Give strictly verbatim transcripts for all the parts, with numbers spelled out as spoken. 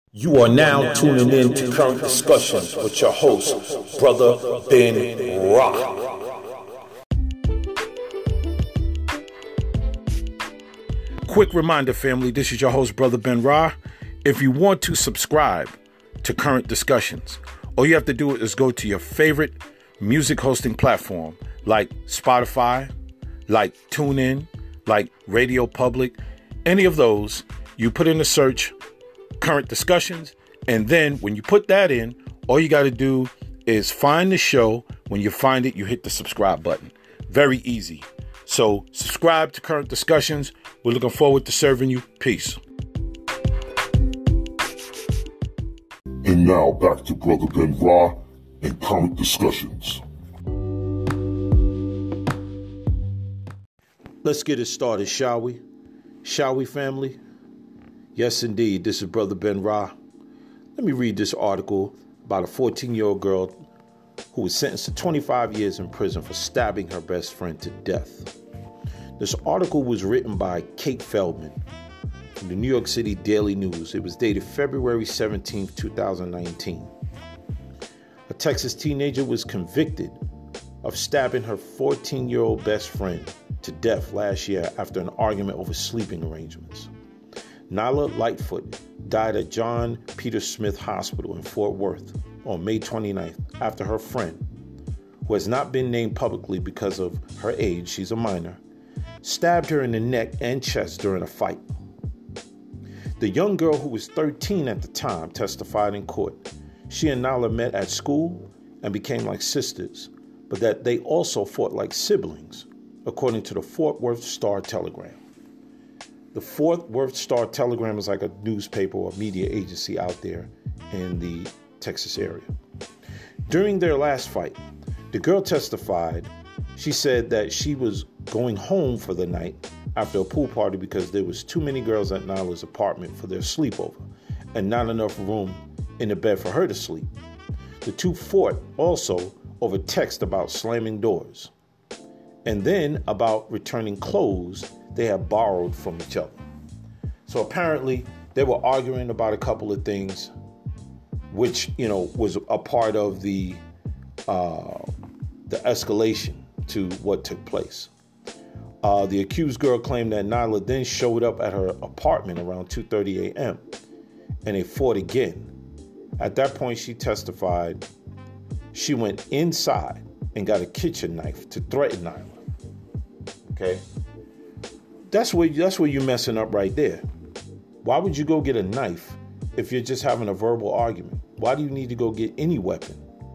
You are now tuning in to Current Discussions with your host, Brother Ben Ra. Quick reminder, family, this is your host, Brother Ben Ra. If you want to subscribe to Current Discussions, all you have to do is go to your favorite music hosting platform like Spotify, like TuneIn, like Radio Public, any of those. You put in a search, Current Discussions, and then when you put that in, all you got to do is find the show. When you find it, you hit the subscribe button. Very easy. So subscribe to Current Discussions. We're looking forward to serving you. Peace. And now back to Brother Ben Ra and Current Discussions. Let's get it started, shall we? Shall we, family? Yes, indeed. This is Brother Ben Ra. Let me read this article about a fourteen-year-old girl who was sentenced to twenty-five years in prison for stabbing her best friend to death. This article was written by Kate Feldman from the New York City Daily News. It was dated February seventeenth, twenty nineteen. A Texas teenager was convicted of stabbing her fourteen-year-old best friend to death last year after an argument over sleeping arrangements. Nyla Lightfoot died at John Peter Smith Hospital in Fort Worth on May twenty-ninth after her friend, who has not been named publicly because of her age, she's a minor, stabbed her in the neck and chest during a fight. The young girl, who was thirteen at the time, testified in court. She and Nyla met at school and became like sisters, but that they also fought like siblings, according to the Fort Worth Star-Telegram. The Fort Worth Star-Telegram is like a newspaper or media agency out there in the Texas area. During their last fight, the girl testified. She said that she was going home for the night after a pool party because there was too many girls at Nyla's apartment for their sleepover and not enough room in the bed for her to sleep. The two fought also over text about slamming doors and then about returning clothes they had borrowed from each other. So apparently they were arguing about a couple of things, which, you know, was a part of the uh, the escalation to what took place. Uh, the accused girl claimed that Nyla then showed up at her apartment around two thirty a.m. and they fought again. At that point, she testified she went inside and got a kitchen knife to threaten Nyla. Okay? That's where, that's where you're messing up right there. Why would you go get a knife if you're just having a verbal argument? Why do you need to go get any weapon?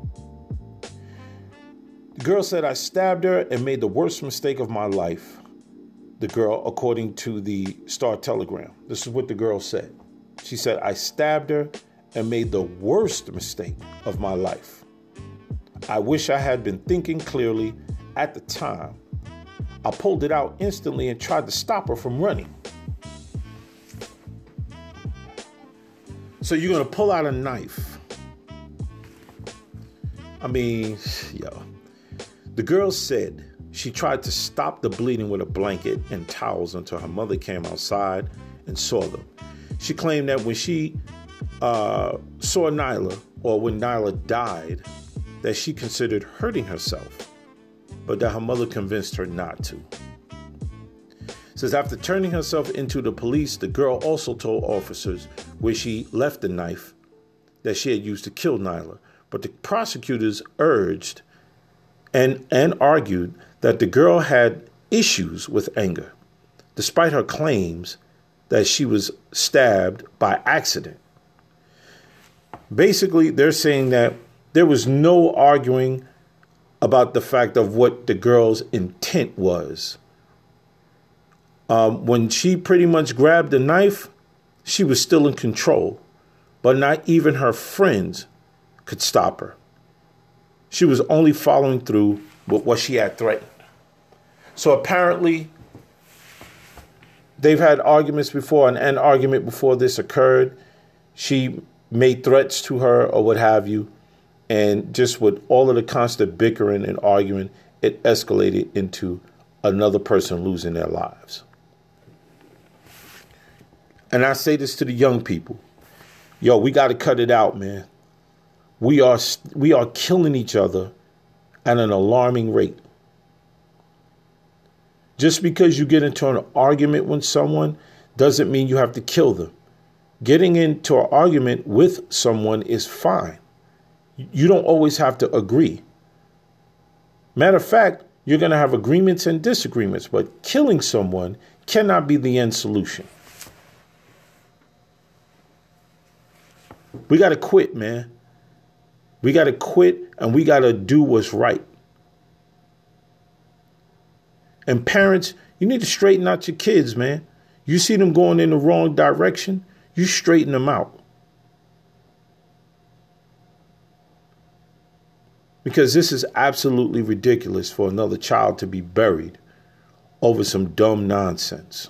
The girl said, "I stabbed her and made the worst mistake of my life." The girl, according to the Star-Telegram, this is what the girl said. She said, "I stabbed her and made the worst mistake of my life. I wish I had been thinking clearly at the time. I pulled it out instantly and tried to stop her from running." So you're going to pull out a knife. I mean, yo. The girl said she tried to stop the bleeding with a blanket and towels until her mother came outside and saw them. She claimed that when she uh, saw Nyla, or when Nyla died, that she considered hurting herself, but that her mother convinced her not to. Says after turning herself into the police, the girl also told officers where she left the knife that she had used to kill Nyla, but the prosecutors urged and, and argued that the girl had issues with anger, despite her claims that she was stabbed by accident. Basically, they're saying that there was no arguing about the fact of what the girl's intent was. Um, when she pretty much grabbed the knife, she was still in control, but not even her friends could stop her. She was only following through with what she had threatened. So apparently, they've had arguments before, and an argument before this occurred. She made threats to her or what have you. And just with all of the constant bickering and arguing, it escalated into another person losing their lives. And I say this to the young people. Yo, we got to cut it out, man. We are we are killing each other at an alarming rate. Just because you get into an argument with someone doesn't mean you have to kill them. Getting into an argument with someone is fine. You don't always have to agree. Matter of fact, you're going to have agreements and disagreements, but killing someone cannot be the end solution. We got to quit, man. We got to quit and we got to do what's right. And parents, you need to straighten out your kids, man. You see them going in the wrong direction, you straighten them out. Because this is absolutely ridiculous for another child to be buried over some dumb nonsense.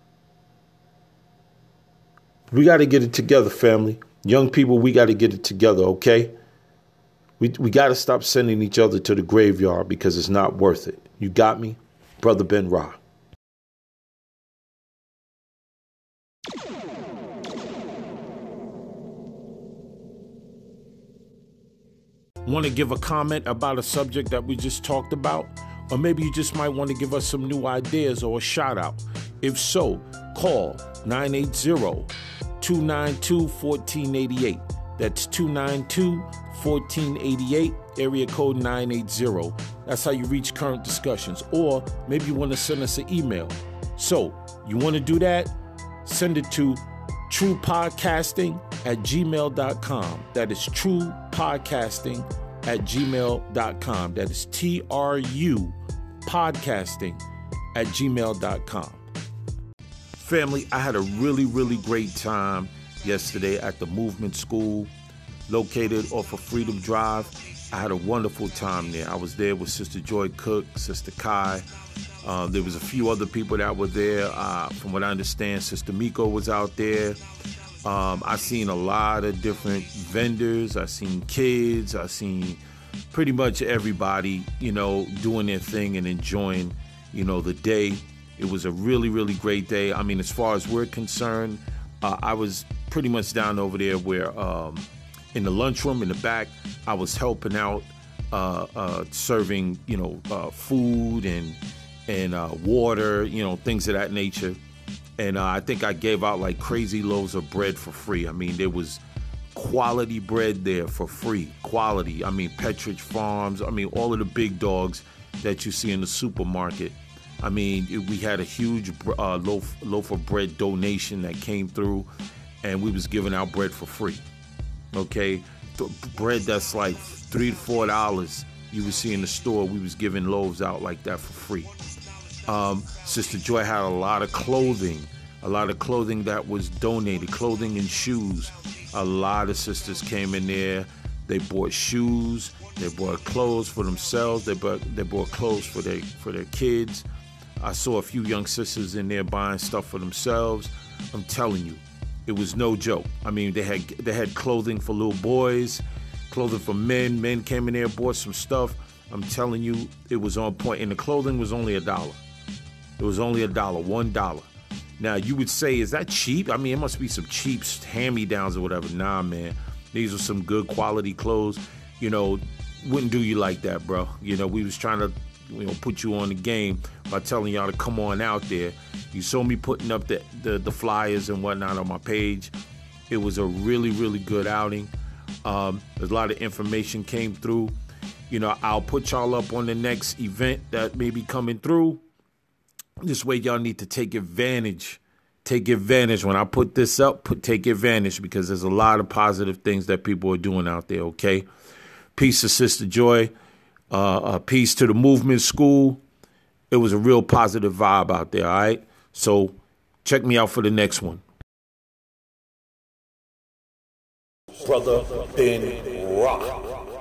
We got to get it together, family. Young people, we got to get it together, okay? We we got to stop sending each other to the graveyard because it's not worth it. You got me? Brother Ben Ra. Want to give a comment about a subject that we just talked about? Or maybe you just might want to give us some new ideas or a shout out. If so, call nine eight zero, two nine two, one four eight eight. That's two nine two, one four eight eight, area code nine eight zero. That's how you reach current discussions. Or maybe you want to send us an email. So, you want to do that? Send it to truepodcasting at gmail dot com. That is truepodcasting at gmail dot com. That is T R U podcasting at gmail dot com. Family, I had a really, really great time yesterday at the Movement School located off of Freedom Drive. I had a wonderful time there. I was there with Sister Joy Cook, Sister Kai. Uh, there was a few other people that were there. Uh, from what I understand, Sister Miko was out there. Um, I seen a lot of different vendors. I seen kids. I seen pretty much everybody, you know, doing their thing and enjoying, you know, the day. It was a really, really great day. I mean, as far as we're concerned, uh, I was pretty much down over there where um, in the lunchroom in the back, I was helping out, uh, uh, serving, you know, uh, food and and uh, water, you know, things of that nature. And uh, I think I gave out like crazy loaves of bread for free. I mean, there was quality bread there for free. Quality. I mean, Petridge Farms. I mean, all of the big dogs that you see in the supermarket. I mean, it, we had a huge uh, loaf, loaf of bread donation that came through, and we was giving out bread for free. Okay? The bread that's like three to four dollars you would see in the store, we was giving loaves out like that for free. Um, Sister Joy had a lot of clothing, a lot of clothing that was donated, clothing and shoes. A lot of sisters came in there. They bought shoes, they bought clothes for themselves, they bought they bought clothes for their for their kids. I saw a few young sisters in there buying stuff for themselves. I'm telling you, it was no joke. I mean, they had they had clothing for little boys, clothing for men. Men came in there, bought some stuff. I'm telling you, it was on point. And the clothing was only a dollar. It was only a dollar, one dollar. Now, you would say, is that cheap? I mean, it must be some cheap hand-me-downs or whatever. Nah, man. These are some good quality clothes. You know, wouldn't do you like that, bro. You know, we was trying to, you know, put you on the game by telling y'all to come on out there. You saw me putting up the, the, the flyers and whatnot on my page. It was a really, really good outing. Um, there's a lot of information came through. You know, I'll put y'all up on the next event that may be coming through. This way, y'all need to take advantage. Take advantage. When I put this up, put, take advantage because there's a lot of positive things that people are doing out there, okay? Peace to Sister Joy. Uh, uh, peace to the Movement School. It was a real positive vibe out there, all right? So check me out for the next one. Brother Ben Ra.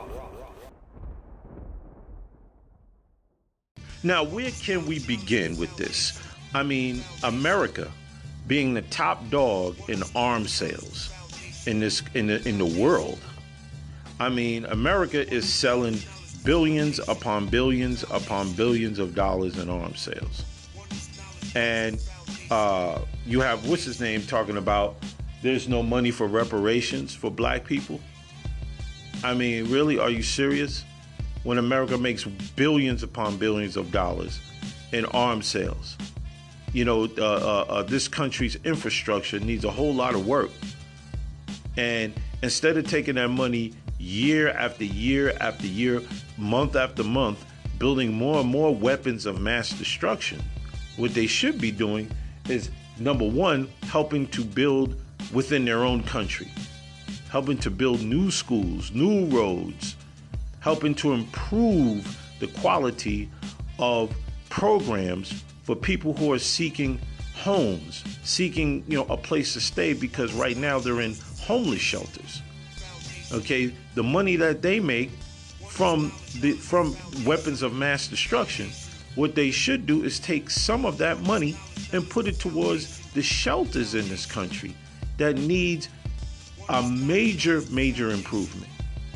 Now, where can we begin with this? I mean, America being the top dog in arms sales in this in the in the world. I mean, America is selling billions upon billions upon billions of dollars in arms sales. And uh, you have, what's his name, talking about there's no money for reparations for black people? I mean, really, are you serious? When America makes billions upon billions of dollars in arms sales, you know, uh, uh, uh, this country's infrastructure needs a whole lot of work. And instead of taking that money year after year after year, month after month, building more and more weapons of mass destruction, what they should be doing is, number one, helping to build within their own country, helping to build new schools, new roads, helping to improve the quality of programs for people who are seeking homes, seeking, you know, a place to stay, because right now they're in homeless shelters. Okay, the money that they make from the from weapons of mass destruction, what they should do is take some of that money and put it towards the shelters in this country that needs a major, major improvement.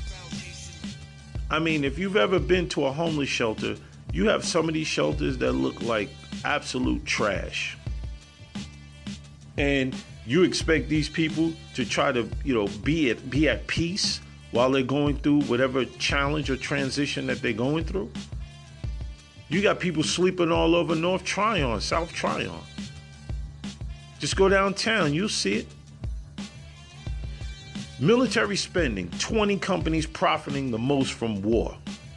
I mean, if you've ever been to a homeless shelter, you have some of these shelters that look like absolute trash. And you expect these people to try to, you know, be at be at peace while they're going through whatever challenge or transition that they're going through? You got people sleeping all over North Tryon, South Tryon. Just go downtown, you'll see it. Military spending, twenty companies profiting the most from war.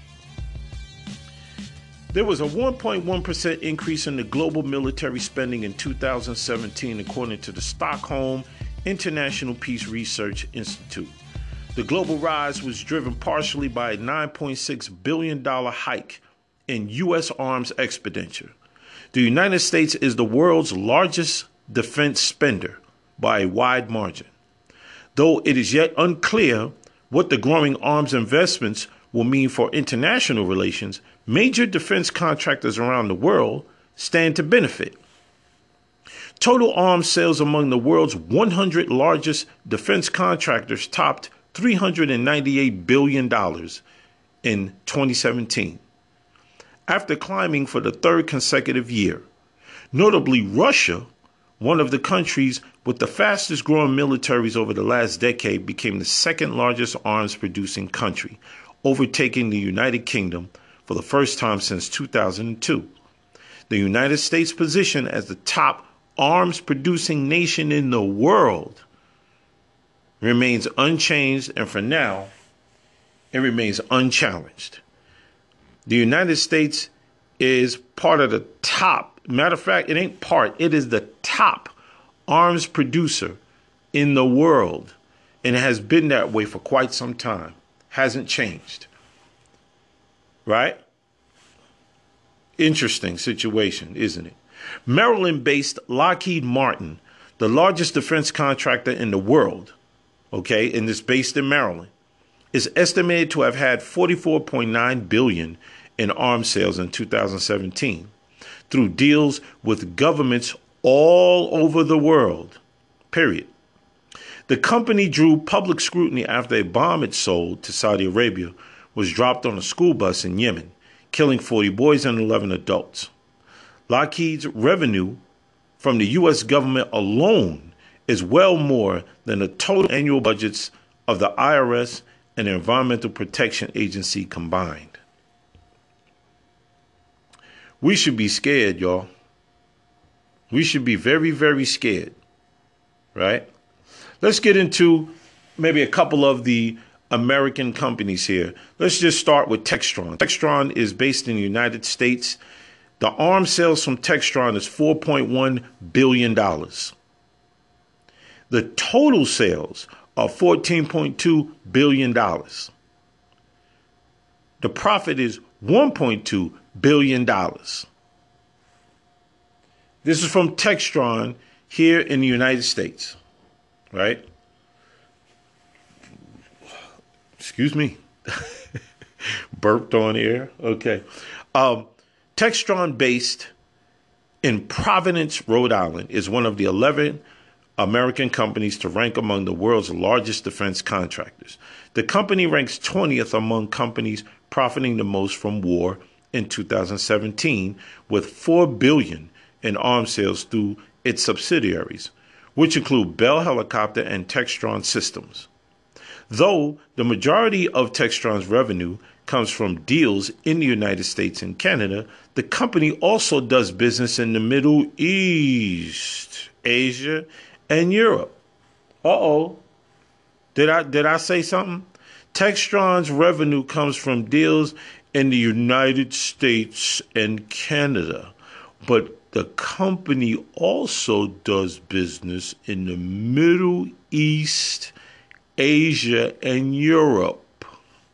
There was a one point one percent increase in the global military spending in two thousand seventeen, according to the Stockholm International Peace Research Institute. The global rise was driven partially by a nine point six billion dollars hike in U S arms expenditure. The United States is the world's largest defense spender by a wide margin. Though it is yet unclear what the growing arms investments will mean for international relations, major defense contractors around the world stand to benefit. Total arms sales among the world's one hundred largest defense contractors topped three hundred ninety-eight billion dollars in twenty seventeen, after climbing for the third consecutive year. Notably, Russia, one of the countries with the fastest growing militaries over the last decade, became the second largest arms producing country, overtaking the United Kingdom for the first time since two thousand two. The United States' position as the top arms producing nation in the world remains unchanged, and for now, it remains unchallenged. The United States is part of the top, matter of fact, it ain't part, it is the top arms producer in the world, and it has been that way for quite some time. Hasn't changed. Right? Interesting situation, isn't it? Maryland-based Lockheed Martin, the largest defense contractor in the world, okay, and it's based in Maryland, is estimated to have had forty-four point nine billion dollars in arms sales in two thousand seventeen through deals with governments all over the world, period. The company drew public scrutiny after a bomb it sold to Saudi Arabia was dropped on a school bus in Yemen, killing forty boys and eleven adults. Lockheed's revenue from the U S government alone is well more than the total annual budgets of the I R S and the Environmental Protection Agency combined. We should be scared, y'all. We should be very, very scared, right? Let's get into maybe a couple of the American companies here. Let's just start with Textron. Textron is based in the United States. The arms sales from Textron is four point one billion dollars. The total sales are fourteen point two billion dollars. The profit is one point two billion dollars. This is from Textron here in the United States, right? Excuse me. Burped on air. Okay. Um, Textron, based in Providence, Rhode Island, is one of the eleven American companies to rank among the world's largest defense contractors. The company ranks twentieth among companies profiting the most from war in two thousand seventeen, with four billion dollars in arms sales through its subsidiaries. which include Bell Helicopter and Textron Systems. Though the majority of Textron's revenue comes from deals in the United States and Canada, the company also does business in the Middle East, Asia, and Europe. Uh-oh. Did I did I say something? Textron's revenue comes from deals in the United States and Canada, but the company also does business in the Middle East, Asia, and Europe.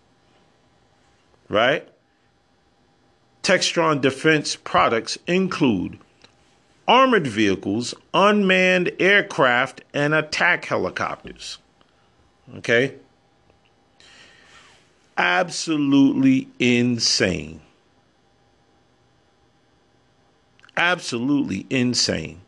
Right? Textron defense products include armored vehicles, unmanned aircraft, and attack helicopters. Okay? Absolutely insane. Absolutely insane.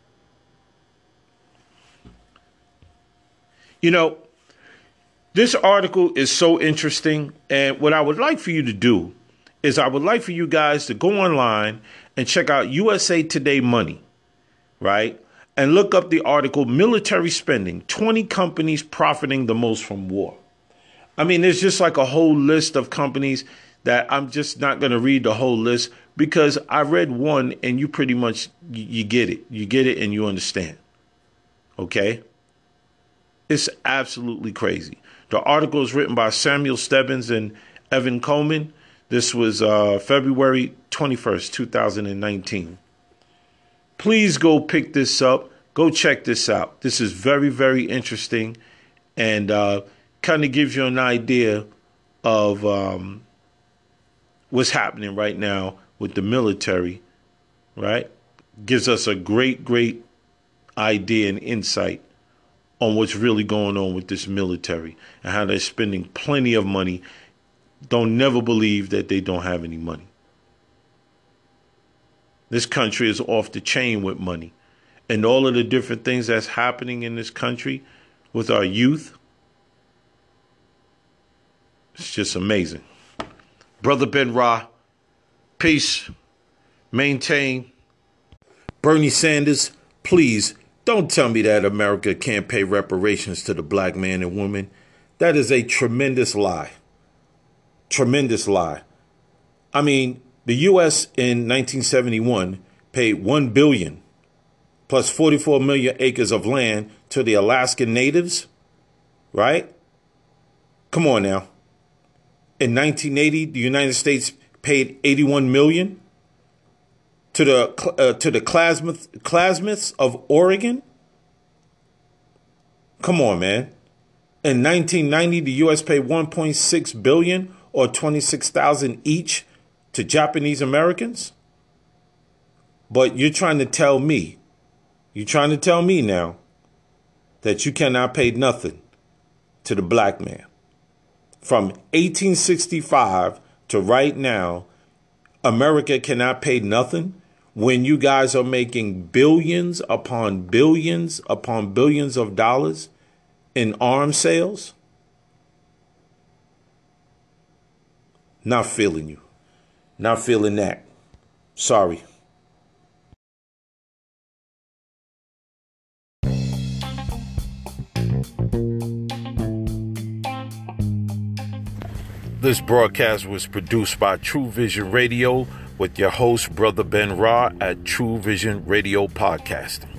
You know, this article is so interesting, and what I would like for you to do is I would like for you guys to go online and check out U S A Today Money, right? And look up the article, Military Spending, twenty Companies Profiting the Most from War. I mean, there's just like a whole list of companies that I'm just not going to read the whole list because I read one and you pretty much, you, you get it. You get it and you understand. Okay? It's absolutely crazy. The article is written by Samuel Stebbins and Evan Coleman. This was uh, February twenty-first, two thousand nineteen. Please go pick this up. Go check this out. This is very, very interesting and uh, kind of gives you an idea of um, what's happening right now with the military, right? Gives us a great, great idea and insight on what's really going on with this military and how they're spending plenty of money. Don't never believe that they don't have any money. This country is off the chain with money. And all of the different things that's happening in this country with our youth, it's just amazing. Brother Ben Ra, peace, maintain. Bernie Sanders, please don't tell me that America can't pay reparations to the black man and woman. That is a tremendous lie. Tremendous lie. I mean, the U S in nineteen seventy-one paid one billion dollars plus forty-four million acres of land to the Alaskan natives, right? Come on now. In nineteen eighty, the United States paid eighty-one million dollars to the uh, to the Klamath, Klamaths of Oregon. Come on, man. In nineteen ninety, the U S paid one point six billion dollars or twenty-six thousand each to Japanese Americans. But you're trying to tell me, you're trying to tell me now that you cannot pay nothing to the black man. From eighteen sixty-five to right now, America cannot pay nothing when you guys are making billions upon billions upon billions of dollars in arms sales. Not feeling you. Not feeling that. Sorry. This broadcast was produced by True Vision Radio with your host, Brother Ben Ra at True Vision Radio Podcast.